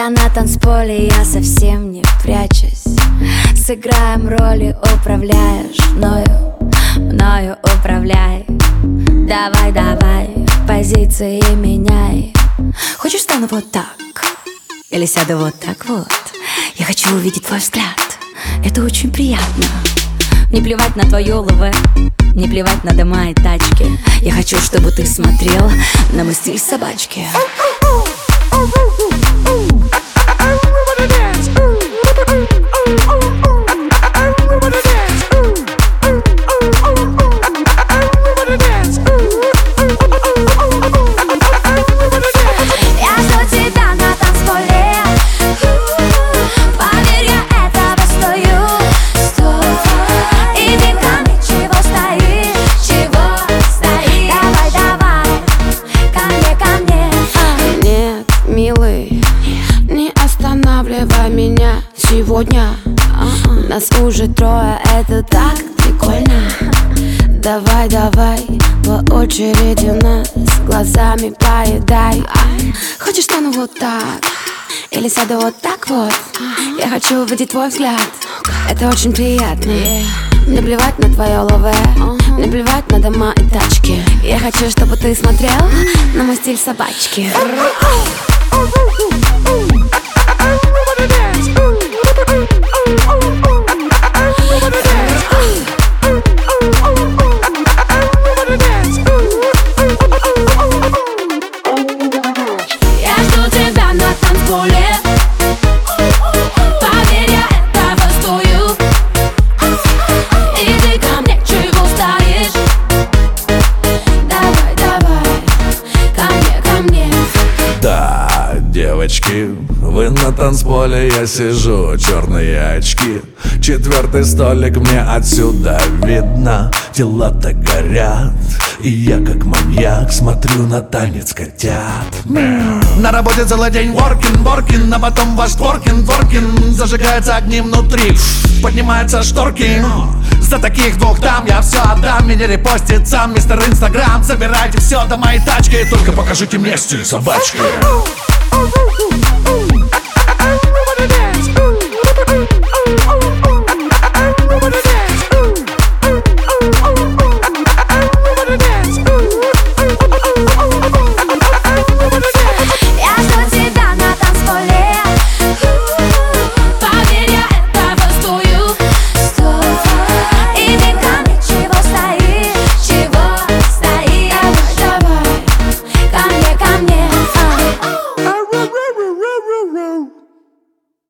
Я на танцполе, я совсем не прячусь. Сыграем роли, управляешь мною управляй. Давай, давай, позиции меняй. Хочешь, стану вот так? Или сяду вот так вот? Я хочу увидеть твой взгляд. Это очень приятно. Не плевать на твое ЛВ, не плевать на дома и тачки. Я хочу, чтобы ты смотрел на мой стиль собачки. Меня сегодня нас уже трое, это так прикольно. Давай, давай, по очереди нас глазами поедай. Хочешь, стану вот так? Или сяду вот так вот? Я хочу увидеть твой взгляд. Это очень приятно. Не плевать на твое ЛВ, не плевать на дома и тачки. Я хочу, чтобы ты смотрел на мой стиль собачки. Девочки, вы на танцполе, я сижу, черные очки. Четвертый столик мне отсюда видно. Дела-то горят, и я как маньяк смотрю на танец котят. На работе целый день воркин, а потом ваш творкин. Зажигаются огни внутри, поднимаются шторки. За таких двух дам я все отдам. Меня репостит сам мистер Инстаграм. Забирайте все до моей тачки, только покажите мне стиль собачки.